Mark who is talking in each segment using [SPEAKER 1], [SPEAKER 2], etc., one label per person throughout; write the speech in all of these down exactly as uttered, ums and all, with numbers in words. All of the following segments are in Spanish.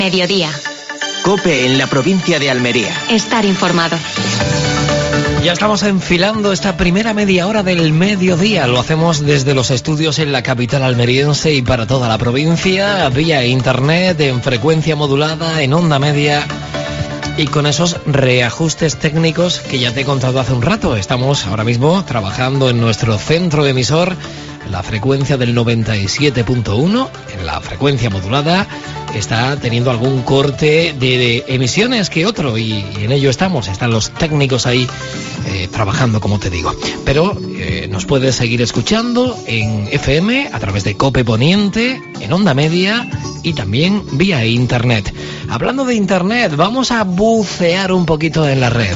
[SPEAKER 1] Mediodía.
[SPEAKER 2] COPE en la provincia de Almería.
[SPEAKER 1] Estar informado.
[SPEAKER 3] Ya estamos enfilando esta primera media hora del mediodía. Lo hacemos desde los estudios en la capital almeriense y para toda la provincia, vía internet, en frecuencia modulada, en onda media y con esos reajustes técnicos que ya te he contado hace un rato. Estamos ahora mismo trabajando en nuestro centro emisor, la frecuencia del noventa y siete punto uno, en la frecuencia modulada. Está teniendo algún corte de, de emisiones que otro y, y en ello estamos, están los técnicos ahí eh, trabajando, como te digo. Pero eh, nos puedes seguir escuchando en F M a través de COPE Poniente, en onda media y también vía internet. Hablando de internet, vamos a bucear un poquito en la red.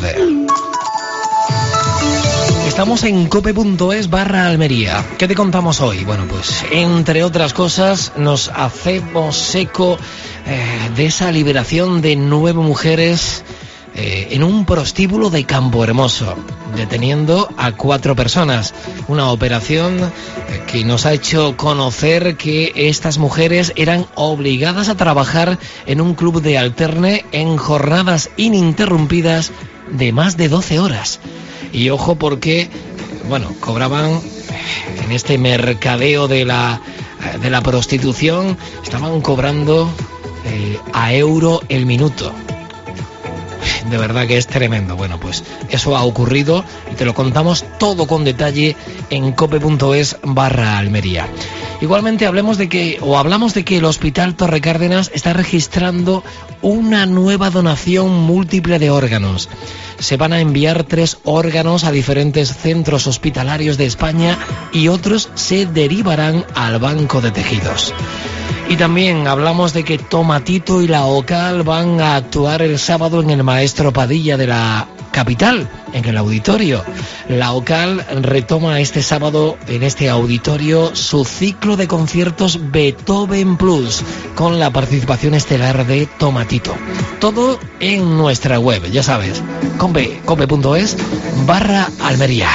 [SPEAKER 3] Estamos en cope.es barra Almería. ¿Qué te contamos hoy? Bueno, pues entre otras cosas nos hacemos eco eh, de esa liberación de nueve mujeres eh, en un prostíbulo de Campo Hermoso, deteniendo a cuatro personas. Una operación eh, que nos ha hecho conocer que estas mujeres eran obligadas a trabajar en un club de alterne en jornadas ininterrumpidas de más de doce horas. Y ojo porque, bueno, cobraban en este mercadeo de la, de la prostitución, estaban cobrando eh, a euro el minuto. De verdad que es tremendo. Bueno, pues eso ha ocurrido y te lo contamos todo con detalle en cope.es barra Almería. Igualmente hablemos de que, o hablamos de que el Hospital Torre Cárdenas está registrando una nueva donación múltiple de órganos. Se van a enviar tres órganos a diferentes centros hospitalarios de España y otros se derivarán al Banco de Tejidos. Y también hablamos de que Tomatito y la Ocal van a actuar el sábado en el Maestro Padilla de la capital, en el auditorio. La Ocal retoma este sábado en este auditorio su ciclo de conciertos Beethoven Plus, con la participación estelar de Tomatito. Todo en nuestra web, ya sabes, cope.es barra Almería.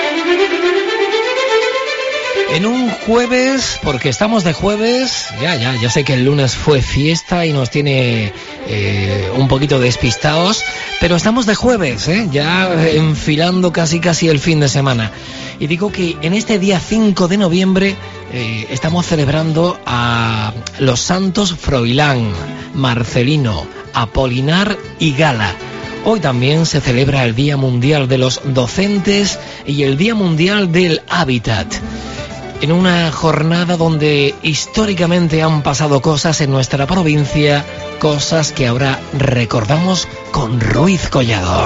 [SPEAKER 3] En un jueves, porque estamos de jueves, ya, ya, ya sé que el lunes fue fiesta y nos tiene eh, un poquito despistados, pero estamos de jueves, ¿eh? Ya enfilando casi casi el fin de semana. Y digo que en este día cinco de noviembre eh, estamos celebrando a los santos Froilán, Marcelino, Apolinar y Gala. Hoy también se celebra el Día Mundial de los Docentes y el Día Mundial del Hábitat. En una jornada donde históricamente han pasado cosas en nuestra provincia, cosas que ahora recordamos con Ruiz Collado.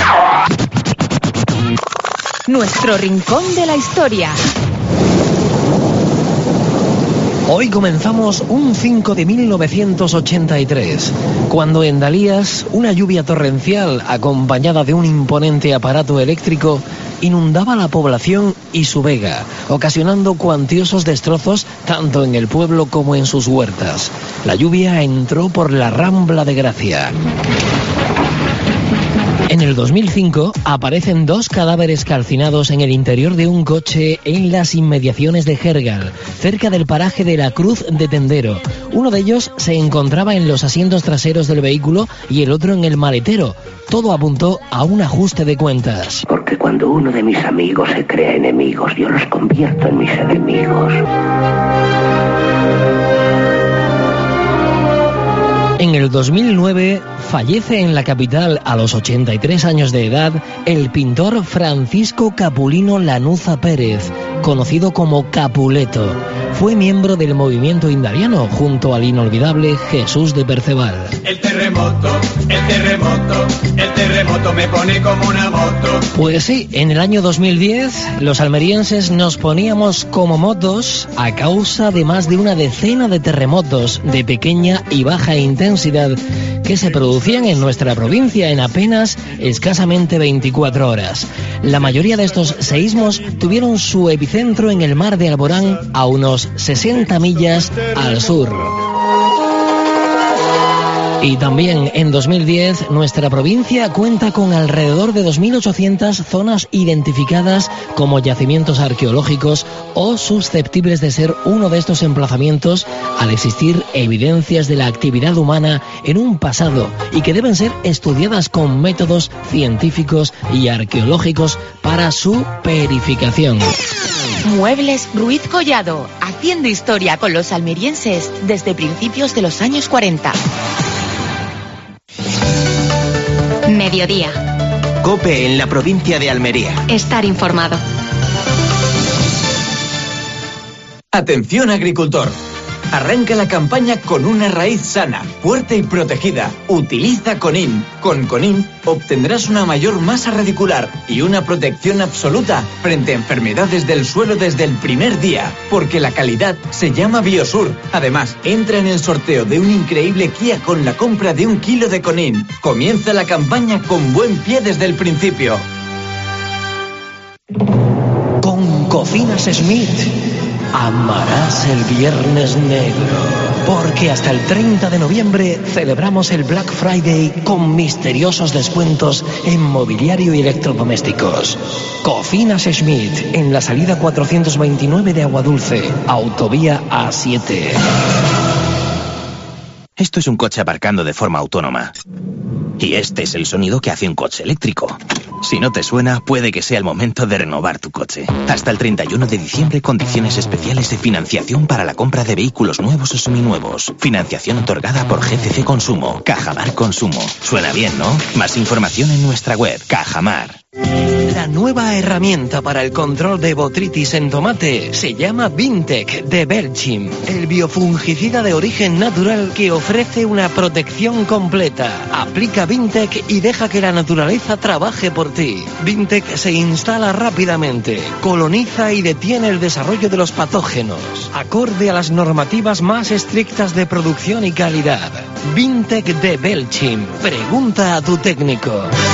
[SPEAKER 1] Nuestro rincón de la historia.
[SPEAKER 3] Hoy comenzamos un cinco de mil novecientos ochenta y tres, cuando en Dalías una lluvia torrencial acompañada de un imponente aparato eléctrico inundaba la población y su vega, ocasionando cuantiosos destrozos tanto en el pueblo como en sus huertas. La lluvia entró por la Rambla de Gracia. En el dos mil cinco aparecen dos cadáveres calcinados en el interior de un coche en las inmediaciones de Gergal, cerca del paraje de la Cruz de Tendero. Uno de ellos se encontraba en los asientos traseros del vehículo y el otro en el maletero. Todo apuntó a un ajuste de cuentas.
[SPEAKER 4] Porque cuando uno de mis amigos se crea enemigos, yo los convierto en mis enemigos.
[SPEAKER 3] En el dos mil nueve fallece en la capital a los ochenta y tres años de edad el pintor Francisco Capulino Lanuza Pérez, conocido como Capuleto. Fue miembro del movimiento indariano junto al inolvidable Jesús de Perceval.
[SPEAKER 5] El terremoto, el terremoto, el terremoto me pone como una moto.
[SPEAKER 3] Pues sí, en el año dos mil diez los almerienses nos poníamos como motos a causa de más de una decena de terremotos de pequeña y baja intensidad que se producían en nuestra provincia en apenas escasamente veinticuatro horas. La mayoría de estos seísmos tuvieron su epicentro en el mar de Alborán, a unos sesenta millas al sur. Y también en dos mil diez nuestra provincia cuenta con alrededor de dos mil ochocientas zonas identificadas como yacimientos arqueológicos o susceptibles de ser uno de estos emplazamientos al existir evidencias de la actividad humana en un pasado y que deben ser estudiadas con métodos científicos y arqueológicos para su verificación.
[SPEAKER 1] Muebles Ruiz Collado, haciendo historia con los almerienses desde principios de los años cuarenta. Mediodía.
[SPEAKER 2] COPE en la provincia de Almería.
[SPEAKER 1] Estar informado.
[SPEAKER 5] Atención agricultor. Arranca la campaña con una raíz sana, fuerte y protegida. Utiliza Conin. Con Conin obtendrás una mayor masa radicular y una protección absoluta frente a enfermedades del suelo desde el primer día, porque la calidad se llama Biosur. Además, entra en el sorteo de un increíble Kia con la compra de un kilo de Conin. Comienza la campaña con buen pie desde el principio.
[SPEAKER 3] Con Cocinas Smith amarás el Viernes Negro, porque hasta el treinta de noviembre celebramos el Black Friday con misteriosos descuentos en mobiliario y electrodomésticos. Cocinas Schmidt, en la salida cuatrocientos veintinueve de Aguadulce, autovía A siete.
[SPEAKER 6] Esto es un coche aparcando de forma autónoma. Y este es el sonido que hace un coche eléctrico. Si no te suena, puede que sea el momento de renovar tu coche. Hasta el treinta y uno de diciembre, condiciones especiales de financiación para la compra de vehículos nuevos o seminuevos. Financiación otorgada por G C C Consumo. Cajamar Consumo. Suena bien, ¿no? Más información en nuestra web, Cajamar.
[SPEAKER 3] La nueva herramienta para el control de botritis en tomate se llama Vintec de Belchim, el biofungicida de origen natural que ofrece una protección completa. Aplica Vintec y deja que la naturaleza trabaje por ti. Vintec se instala rápidamente, coloniza y detiene el desarrollo de los patógenos, acorde a las normativas más estrictas de producción y calidad. Vintec de Belchim. Pregunta a tu técnico.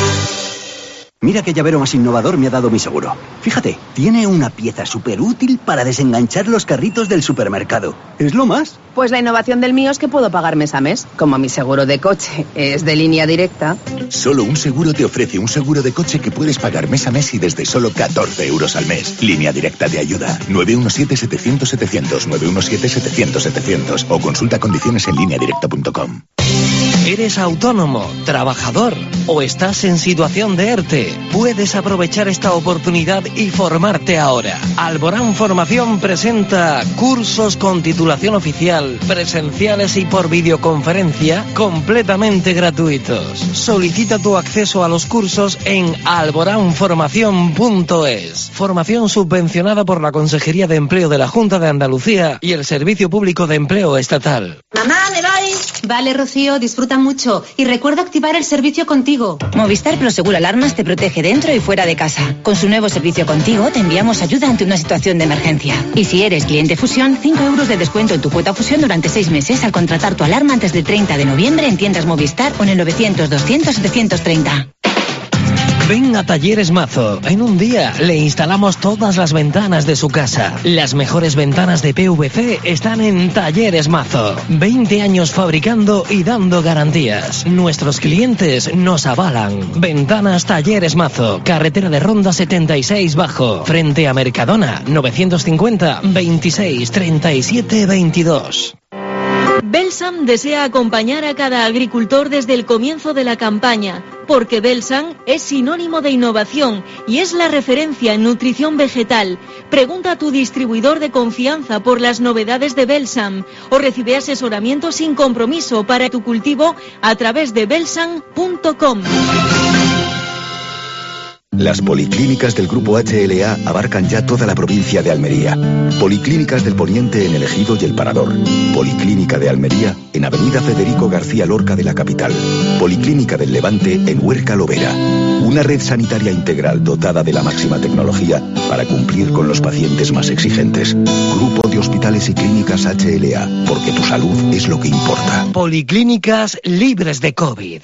[SPEAKER 7] Mira qué llavero más innovador me ha dado mi seguro. Fíjate, tiene una pieza súper útil para desenganchar los carritos del supermercado. ¿Es lo más?
[SPEAKER 8] Pues la innovación del mío es que puedo pagar mes a mes. Como mi seguro de coche es de línea directa.
[SPEAKER 9] Solo un seguro te ofrece un seguro de coche que puedes pagar mes a mes y desde solo catorce euros al mes. Línea Directa te ayuda. nueve uno siete, setecientos, setecientos, nueve uno siete, setecientos, setecientos o consulta condiciones en línea directa punto com.
[SPEAKER 3] ¿Eres autónomo, trabajador o estás en situación de ERTE? Puedes aprovechar esta oportunidad y formarte ahora. Alborán Formación presenta cursos con titulación oficial, presenciales y por videoconferencia, completamente gratuitos. Solicita tu acceso a los cursos en alborán formación punto es. Formación subvencionada por la Consejería de Empleo de la Junta de Andalucía y el Servicio Público de Empleo Estatal.
[SPEAKER 10] Mamá, me voy. Vale, Rocío, disfruta mucho y recuerda activar el servicio Contigo.
[SPEAKER 11] Movistar Prosegur Alarmas te protege dentro y fuera de casa. Con su nuevo servicio Contigo te enviamos ayuda ante una situación de emergencia. Y si eres cliente Fusión, cinco euros de descuento en tu cuota Fusión durante seis meses al contratar tu alarma antes del treinta de noviembre en tiendas Movistar o en el novecientos, doscientos, setecientos treinta.
[SPEAKER 3] Ven a Talleres Mazo. En un día le instalamos todas las ventanas de su casa. Las mejores ventanas de P V C están en Talleres Mazo. veinte años fabricando y dando garantías. Nuestros clientes nos avalan. Ventanas Talleres Mazo. Carretera de Ronda setenta y seis Bajo. Frente a Mercadona. novecientos cincuenta, veintiséis, treinta y siete, veintidós.
[SPEAKER 12] Belsam desea acompañar a cada agricultor desde el comienzo de la campaña, porque Belsam es sinónimo de innovación y es la referencia en nutrición vegetal. Pregunta a tu distribuidor de confianza por las novedades de Belsam o recibe asesoramiento sin compromiso para tu cultivo a través de belsam punto com.
[SPEAKER 9] Las policlínicas del Grupo H L A abarcan ya toda la provincia de Almería. Policlínicas del Poniente en El Ejido y El Parador. Policlínica de Almería en Avenida Federico García Lorca de la capital. Policlínica del Levante en Huerca Lovera. Una red sanitaria integral dotada de la máxima tecnología para cumplir con los pacientes más exigentes. Grupo de Hospitales y Clínicas H L A, porque tu salud es lo que importa.
[SPEAKER 3] Policlínicas libres de COVID.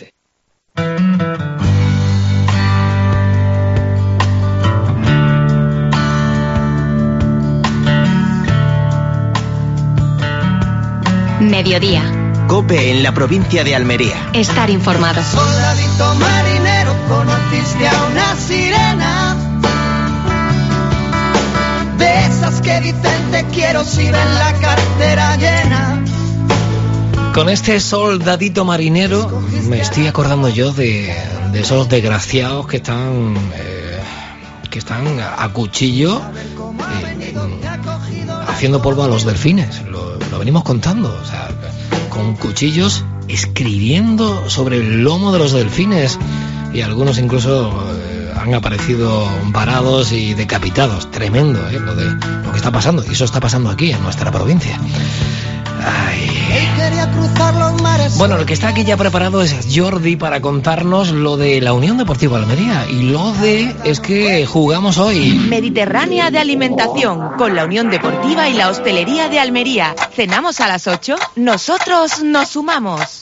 [SPEAKER 1] Mediodía.
[SPEAKER 2] COPE en la provincia de Almería.
[SPEAKER 1] Estar informado.
[SPEAKER 13] Soldadito marinero, conociste a una sirena. De esas que dicen te quiero si ven la cartera llena.
[SPEAKER 3] Con este soldadito marinero me estoy acordando yo de, de esos desgraciados que están eh, que están a cuchillo eh, haciendo polvo a los delfines. Lo, lo venimos contando, o sea, con cuchillos escribiendo sobre el lomo de los delfines, y algunos incluso eh, han aparecido varados y decapitados. Tremendo, eh, lo de lo que está pasando, y eso está pasando aquí en nuestra provincia. Ay. Bueno, el que está aquí ya preparado es Jordi para contarnos lo de la Unión Deportiva Almería, y lo de es que jugamos hoy.
[SPEAKER 1] Mediterránea de alimentación con la Unión Deportiva y la Hostelería de Almería. Cenamos a las ocho, nosotros nos sumamos.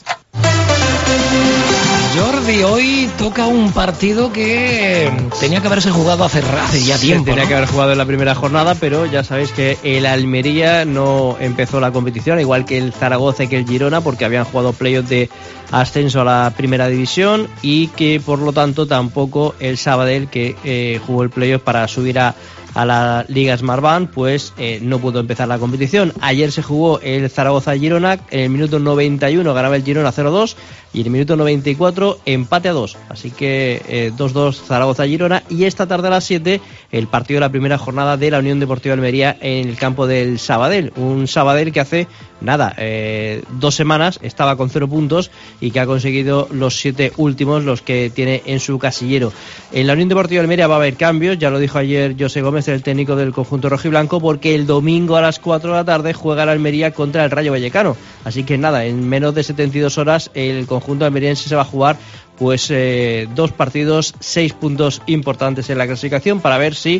[SPEAKER 3] Jordi, hoy toca un partido que tenía que haberse jugado hace, hace ya tiempo.
[SPEAKER 14] Se tenía
[SPEAKER 3] ¿no?
[SPEAKER 14] que haber jugado en la primera jornada, pero ya sabéis que el Almería no empezó la competición, igual que el Zaragoza y que el Girona, porque habían jugado playoffs de ascenso a la primera división, y que por lo tanto tampoco el Sabadell, que eh, jugó el playoff para subir a a la Liga Smartbank, pues eh, no pudo empezar la competición. Ayer se jugó el Zaragoza-Girona, en el minuto noventa y uno ganaba el Girona cero dos, y en el minuto noventa y cuatro empate a dos, así que eh, dos dos Zaragoza-Girona. Y esta tarde a las siete el partido de la primera jornada de la Unión Deportiva Almería en el campo del Sabadell, un Sabadell que hace nada, eh, dos semanas estaba con cero puntos y que ha conseguido los siete últimos, los que tiene en su casillero. En la Unión Deportiva Almería va a haber cambios, ya lo dijo ayer José Gómez, el técnico del conjunto rojiblanco, porque el domingo a las cuatro de la tarde juega la Almería contra el Rayo Vallecano, así que nada, en menos de setenta y dos horas el conjunto almeriense se va a jugar pues eh, dos partidos, seis puntos importantes en la clasificación, para ver si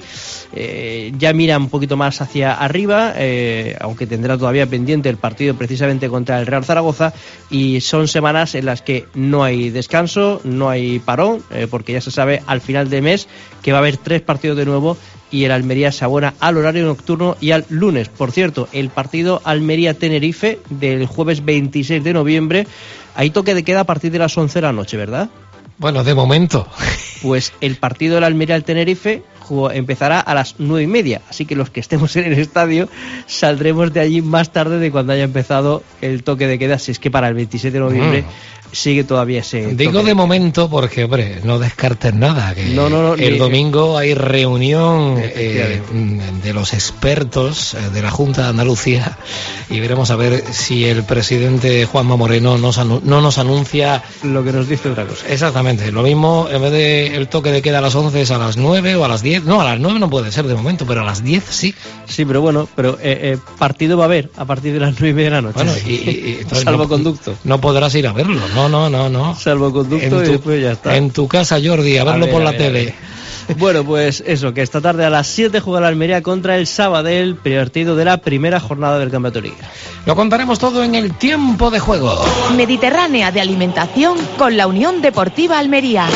[SPEAKER 14] eh, ya mira un poquito más hacia arriba, eh, aunque tendrá todavía pendiente el partido precisamente contra el Real Zaragoza, y son semanas en las que no hay descanso, no hay parón, eh, porque ya se sabe al final del mes que va a haber tres partidos de nuevo, y el Almería se abona al horario nocturno y al lunes. Por cierto, el partido Almería-Tenerife del jueves veintiséis de noviembre, hay toque de queda a partir de las once de la noche, ¿verdad?
[SPEAKER 3] Bueno, de momento.
[SPEAKER 14] Pues el partido del Almería al Tenerife empezará a las nueve y media, así que los que estemos en el estadio saldremos de allí más tarde de cuando haya empezado el toque de queda, si es que para el veintiséis de noviembre mm. sigue todavía ese
[SPEAKER 3] Digo
[SPEAKER 14] toque
[SPEAKER 3] de momento porque, hombre, no descartes nada, que
[SPEAKER 14] no, no, no,
[SPEAKER 3] el
[SPEAKER 14] ni,
[SPEAKER 3] domingo hay reunión eh, de los expertos de la Junta de Andalucía, y veremos a ver si el presidente Juanma Moreno nos anu- no nos anuncia
[SPEAKER 14] lo que nos dice otra cosa.
[SPEAKER 3] Exactamente, lo mismo, en vez de el toque de queda a las once es a las nueve o a las diez. No, a las nueve no puede ser de momento, pero a las diez sí.
[SPEAKER 14] Sí, pero bueno, pero eh, eh, partido va a haber a partir de las nueve y media de la noche.
[SPEAKER 3] Bueno, y, y, y
[SPEAKER 14] salvoconducto.
[SPEAKER 3] No, no podrás ir a verlo, no, no, no, no.
[SPEAKER 14] Salvoconducto y después ya está.
[SPEAKER 3] En tu casa, Jordi, a verlo a ver, por la ver, tele.
[SPEAKER 14] Bueno, pues eso, que esta tarde a las siete juega la Almería contra el Sabadell, partido de la primera jornada del Campeonato Liga.
[SPEAKER 3] Lo contaremos todo en el tiempo de juego.
[SPEAKER 1] Mediterránea de alimentación con la Unión Deportiva Almería.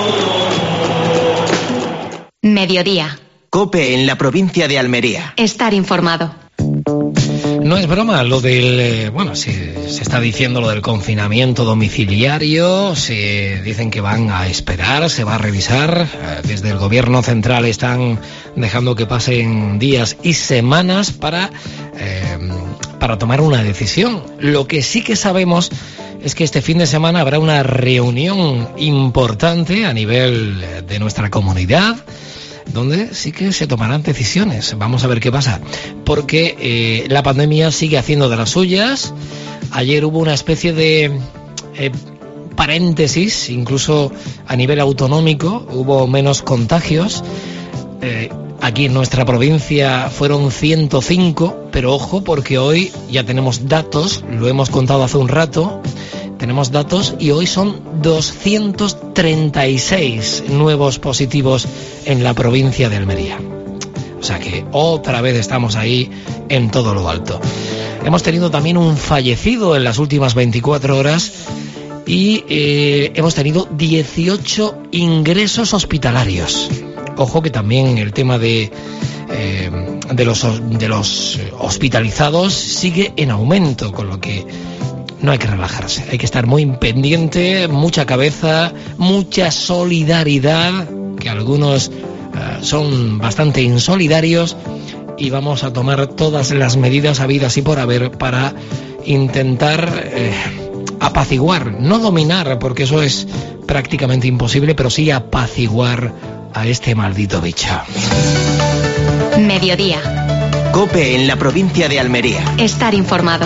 [SPEAKER 1] Mediodía.
[SPEAKER 2] COPE en la provincia de Almería.
[SPEAKER 1] Estar informado.
[SPEAKER 3] No es broma lo del, eh, bueno, se, se está diciendo lo del confinamiento domiciliario, se dicen que van a esperar, se va a revisar, eh, desde el gobierno central están dejando que pasen días y semanas para, eh, para tomar una decisión. Lo que sí que sabemos es que este fin de semana habrá una reunión importante a nivel de nuestra comunidad, donde sí que se tomarán decisiones. Vamos a ver qué pasa, porque eh, la pandemia sigue haciendo de las suyas. Ayer hubo una especie de eh, paréntesis, incluso a nivel autonómico, hubo menos contagios. Eh, aquí en nuestra provincia fueron ciento cinco, pero ojo, porque hoy ya tenemos datos, lo hemos contado hace un rato, tenemos datos y hoy son doscientos treinta y seis nuevos positivos en la provincia de Almería. O sea que otra vez estamos ahí en todo lo alto. Hemos tenido también un fallecido en las últimas veinticuatro horas y eh, hemos tenido dieciocho ingresos hospitalarios. Ojo que también el tema de, eh, de, los, de los hospitalizados sigue en aumento, con lo que no hay que relajarse, hay que estar muy pendiente, mucha cabeza, mucha solidaridad, que algunos uh, son bastante insolidarios, y vamos a tomar todas las medidas habidas y por haber para intentar eh, apaciguar, no dominar, porque eso es prácticamente imposible, pero sí apaciguar a este maldito bicho.
[SPEAKER 1] Mediodía.
[SPEAKER 2] COPE en la provincia de Almería.
[SPEAKER 1] Estar informado.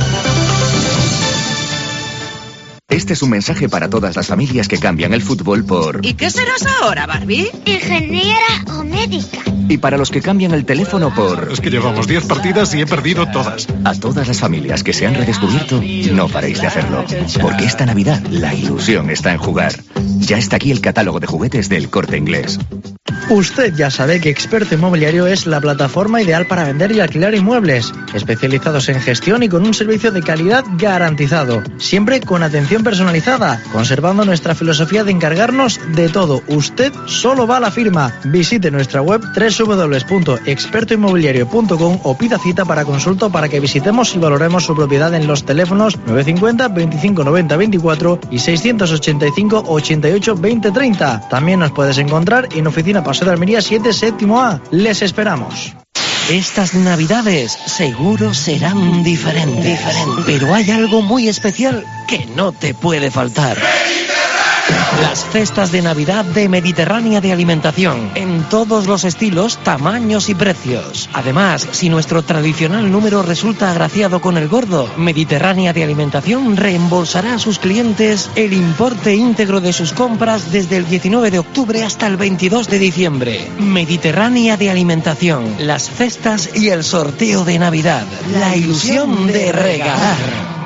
[SPEAKER 9] Este es un mensaje para todas las familias que cambian el fútbol por...
[SPEAKER 15] ¿Y qué serás ahora, Barbie?
[SPEAKER 16] Ingeniera o médica.
[SPEAKER 9] Y para los que cambian el teléfono por...
[SPEAKER 17] Es que llevamos diez partidas y he perdido todas.
[SPEAKER 9] A todas las familias que se han redescubierto, no paréis de hacerlo. Porque esta Navidad la ilusión está en jugar. Ya está aquí el catálogo de juguetes del Corte Inglés.
[SPEAKER 18] Usted ya sabe que Experto Inmobiliario es la plataforma ideal para vender y alquilar inmuebles, especializados en gestión y con un servicio de calidad garantizado, siempre con atención personalizada, conservando nuestra filosofía de encargarnos de todo. Usted solo va a la firma. Visite nuestra web doble u doble u doble u punto experto inmobiliario punto com o pida cita para consulta o para que visitemos y valoremos su propiedad en los teléfonos nueve cinco cero, veinticinco noventa veinticuatro y seiscientos ochenta y cinco ochenta y ocho veinte treinta. También nos puedes encontrar en Oficina Paseo de Almería siete, séptimo A. Les esperamos.
[SPEAKER 3] Estas navidades seguro serán diferentes, diferentes, pero hay algo muy especial que no te puede faltar. Las cestas de Navidad de Mediterránea de Alimentación, en todos los estilos, tamaños y precios. Además, si nuestro tradicional número resulta agraciado con el gordo, Mediterránea de Alimentación reembolsará a sus clientes el importe íntegro de sus compras desde el diecinueve de octubre hasta el veintidós de diciembre. Mediterránea de Alimentación, las cestas y el sorteo de Navidad. La ilusión de regalar.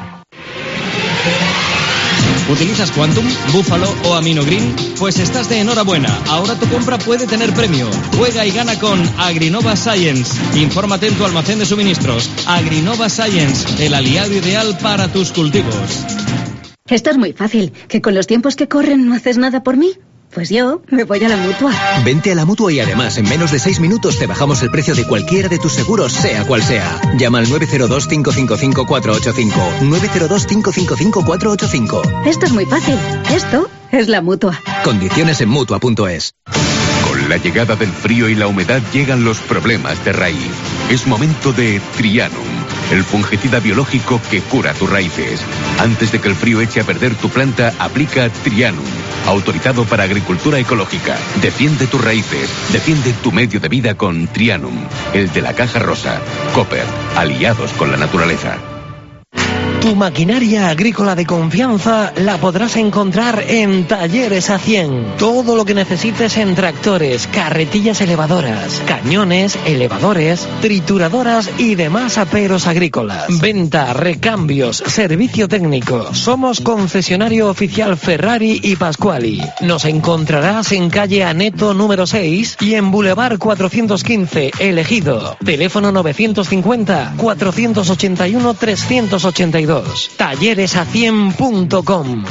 [SPEAKER 19] ¿Utilizas Quantum, Búfalo o Amino Green? Pues estás de enhorabuena. Ahora tu compra puede tener premio. Juega y gana con Agrinova Science. Infórmate en tu almacén de suministros. Agrinova Science, el aliado ideal para tus cultivos.
[SPEAKER 10] Esto es muy fácil. ¿Que con los tiempos que corren no haces nada por mí? Pues yo me voy a la Mutua.
[SPEAKER 20] Vente a la Mutua y además en menos de seis minutos te bajamos el precio de cualquiera de tus seguros, sea cual sea. Llama al nueve cero dos, cinco cinco cinco, cuatro ocho cinco. nueve cero dos, cinco cinco cinco, cuatro ocho cinco.
[SPEAKER 10] Esto es muy fácil. Esto es la Mutua.
[SPEAKER 20] Condiciones en Mutua punto es.
[SPEAKER 21] Con la llegada del frío y la humedad llegan los problemas de raíz. Es momento de Trianum, el fungicida biológico que cura tus raíces. Antes de que el frío eche a perder tu planta, aplica Trianum, autorizado para agricultura ecológica. Defiende tus raíces, defiende tu medio de vida con Trianum, el de la caja rosa. Cooper, aliados con la naturaleza.
[SPEAKER 3] Tu maquinaria agrícola de confianza la podrás encontrar en Talleres A cien. Todo lo que necesites en tractores, carretillas elevadoras, cañones, elevadores, trituradoras y demás aperos agrícolas. Venta, recambios, servicio técnico. Somos concesionario oficial Ferrari y Pasquali. Nos encontrarás en calle Aneto número seis y en Boulevard cuatrocientos quince, El Ejido. Teléfono novecientos cincuenta, cuatrocientos ochenta y uno, trescientos ochenta y dos. talleres a cien punto com.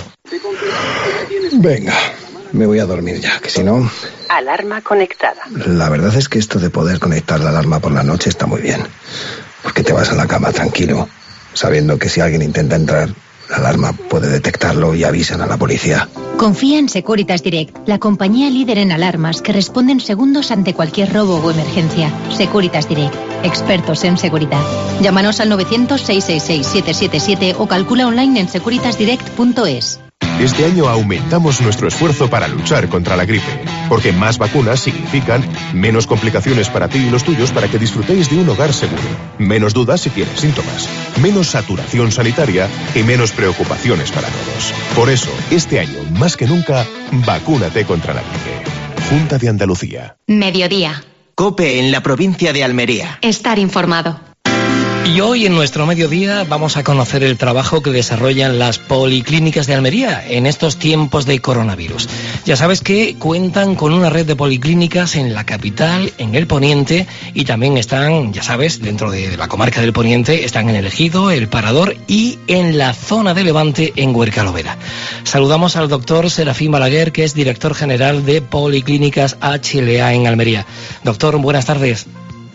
[SPEAKER 22] Venga, me voy a dormir ya, que si no...
[SPEAKER 4] Alarma conectada.
[SPEAKER 22] La verdad es que esto de poder conectar la alarma por la noche está muy bien. Porque te vas a la cama tranquilo, sabiendo que si alguien intenta entrar, la alarma puede detectarlo y avisan a la policía.
[SPEAKER 10] Confía en Securitas Direct, la compañía líder en alarmas que responde en segundos ante cualquier robo o emergencia. Securitas Direct, expertos en seguridad. Llámanos al novecientos, seiscientos sesenta y seis, setecientos setenta y siete o calcula online en securitas direct punto es.
[SPEAKER 23] Este año aumentamos nuestro esfuerzo para luchar contra la gripe, porque más vacunas significan menos complicaciones para ti y los tuyos para que disfrutéis de un hogar seguro, menos dudas si tienes síntomas, menos saturación sanitaria y menos preocupaciones para todos. Por eso, este año, más que nunca, vacúnate contra la gripe. Junta de Andalucía.
[SPEAKER 1] Mediodía.
[SPEAKER 2] COPE en la provincia de Almería.
[SPEAKER 1] Estar informado.
[SPEAKER 3] Y hoy en nuestro mediodía vamos a conocer el trabajo que desarrollan las policlínicas de Almería en estos tiempos de coronavirus. Ya sabes que cuentan con una red de policlínicas en la capital, en el Poniente, y también están, ya sabes, dentro de la comarca del Poniente, están en El Ejido, El Parador y en la zona de Levante, en Huerca-Lovera. Saludamos al doctor Serafín Balaguer, que es director general de Policlínicas H L A en Almería. Doctor, buenas tardes.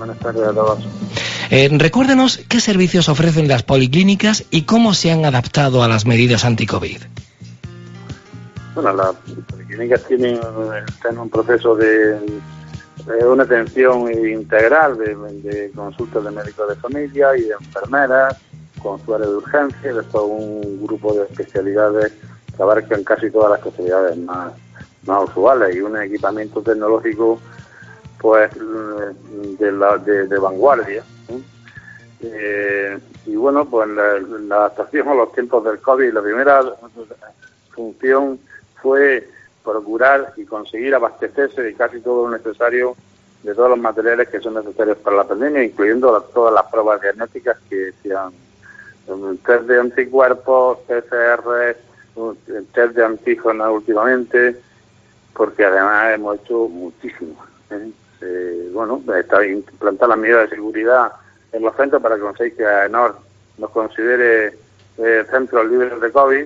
[SPEAKER 5] Buenas tardes a todos.
[SPEAKER 3] Eh, recuérdenos qué servicios ofrecen las policlínicas y cómo se han adaptado a las medidas anti-COVID.
[SPEAKER 5] Bueno, las policlínicas tienen, están en un proceso de, de una atención integral de, de consultas de médicos de familia y de enfermeras, con su área de urgencia, y después un grupo de especialidades que abarcan casi todas las especialidades más, más usuales, y un equipamiento tecnológico pues de, la, de, de vanguardia. ¿sí? Eh, y bueno, pues la, la adaptación a los tiempos del COVID, la primera función fue procurar y conseguir abastecerse de casi todo lo necesario, de todos los materiales que son necesarios para la pandemia, incluyendo la, todas las pruebas diagnósticas que sean test de anticuerpos, P C R, test de antígenos últimamente, porque además hemos hecho muchísimo. ¿eh? Eh, bueno, está implantar las medidas de seguridad en los centros para que conseguir que AENOR nos considere eh, centros libres de COVID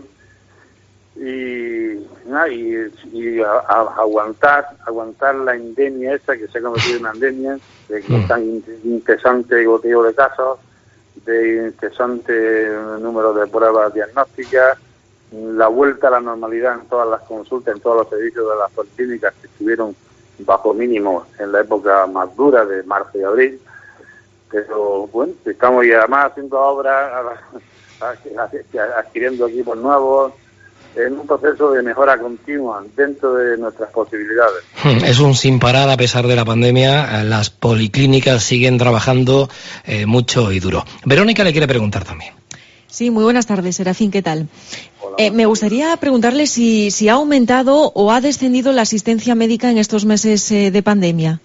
[SPEAKER 5] y, ¿no? y, y a, a, aguantar aguantar la endemia esa que se ha convertido en una endemia de mm. tan incesante goteo de casos, de incesante número de pruebas diagnósticas, la vuelta a la normalidad en todas las consultas, en todos los servicios de las policlínicas que estuvieron bajo mínimo en la época más dura de marzo y abril. Pero bueno, estamos ya además haciendo obras, adquiriendo equipos nuevos, en un proceso de mejora continua dentro de nuestras posibilidades.
[SPEAKER 3] Es un sin parar a pesar de la pandemia. Las policlínicas siguen trabajando eh, mucho y duro. Verónica le quiere preguntar también.
[SPEAKER 12] Sí, muy buenas tardes, Serafín, ¿qué tal? Eh, me gustaría preguntarle si, si ha aumentado o ha descendido la asistencia médica en estos meses eh, de pandemia.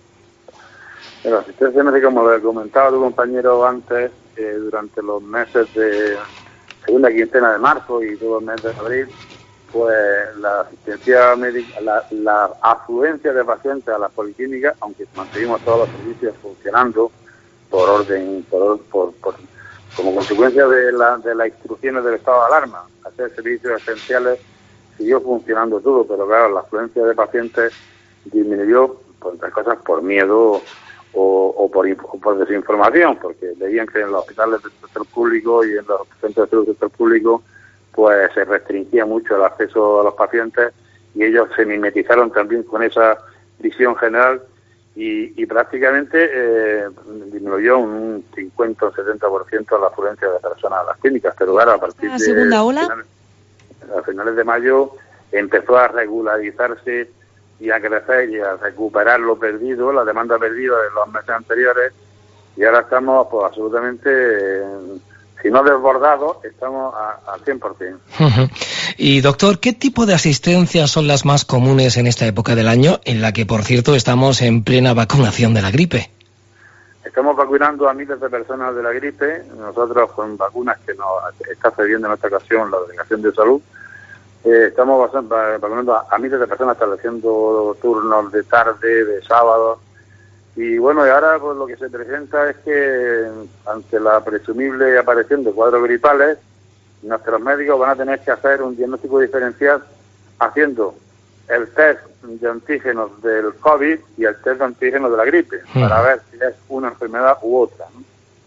[SPEAKER 5] La asistencia médica, como le comentaba tu compañero antes, eh, durante los meses de segunda quincena de marzo y todo el mes de abril, pues la asistencia médica, la, la afluencia de pacientes a las policlínicas, aunque mantenimos todos los servicios funcionando por orden, por, por, por como consecuencia de, la, de las instrucciones del estado de alarma, hacer servicios esenciales, siguió funcionando todo, pero claro, la afluencia de pacientes disminuyó, por otras cosas, por miedo o, o, por, o por desinformación, porque veían que en los hospitales del sector público y en los centros de salud del sector público pues se restringía mucho el acceso a los pacientes, y ellos se mimetizaron también con esa visión general y, y prácticamente eh, disminuyó un cincuenta o setenta por ciento la afluencia de personas a las clínicas. Pero claro, a partir
[SPEAKER 12] ¿La segunda
[SPEAKER 5] de
[SPEAKER 12] ola?
[SPEAKER 5] Finales, a finales de mayo empezó a regularizarse y a crecer y a recuperar lo perdido, la demanda perdida de los meses anteriores, y ahora estamos pues absolutamente, eh, si no desbordados, estamos a, al cien por ciento.
[SPEAKER 3] Uh-huh. Y doctor, ¿qué tipo de asistencias son las más comunes en esta época del año, en la que, por cierto, estamos en plena vacunación de la gripe?
[SPEAKER 5] Estamos vacunando a miles de personas de la gripe, nosotros con vacunas que nos está cediendo en esta ocasión la Delegación de Salud. Eh, estamos vacunando a, a miles de personas, estableciendo turnos de tarde, de sábado. Y bueno, y ahora pues lo que se presenta es que ante la presumible aparición de cuadros gripales, nuestros médicos van a tener que hacer un diagnóstico diferencial haciendo el test de antígenos del COVID y el test de antígenos de la gripe, hmm. para ver si es una enfermedad u otra, ¿no?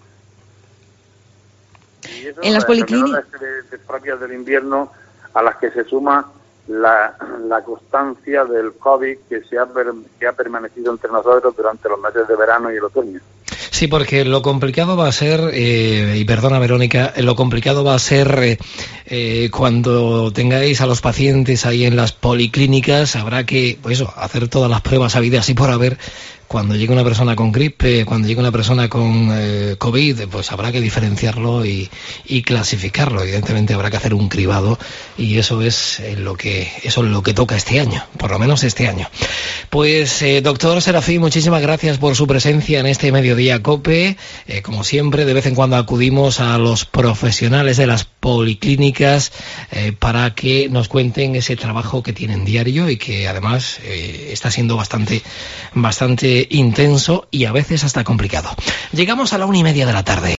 [SPEAKER 5] Y eso,
[SPEAKER 12] en las policlínicas
[SPEAKER 5] propias del invierno, a las que se suma la, la constancia del COVID que se ha, per, que ha permanecido entre nosotros durante los meses de verano y el otoño.
[SPEAKER 3] Sí, porque lo complicado va a ser, eh, y perdona Verónica, lo complicado va a ser eh, eh, cuando tengáis a los pacientes ahí en las policlínicas, habrá que, pues eso, hacer todas las pruebas habidas y por haber. Cuando llegue una persona con gripe, cuando llegue una persona con eh, COVID, pues habrá que diferenciarlo y, y clasificarlo. Evidentemente habrá que hacer un cribado, y eso es eh, lo que eso es lo que toca este año, por lo menos este año. Pues eh, doctor Serafín, muchísimas gracias por su presencia en este Mediodía COPE. Eh, como siempre, de vez en cuando acudimos a los profesionales de las policlínicas eh, para que nos cuenten ese trabajo que tienen diario y que además eh, está siendo bastante bastante intenso y a veces hasta complicado. Llegamos a la una y media de la tarde.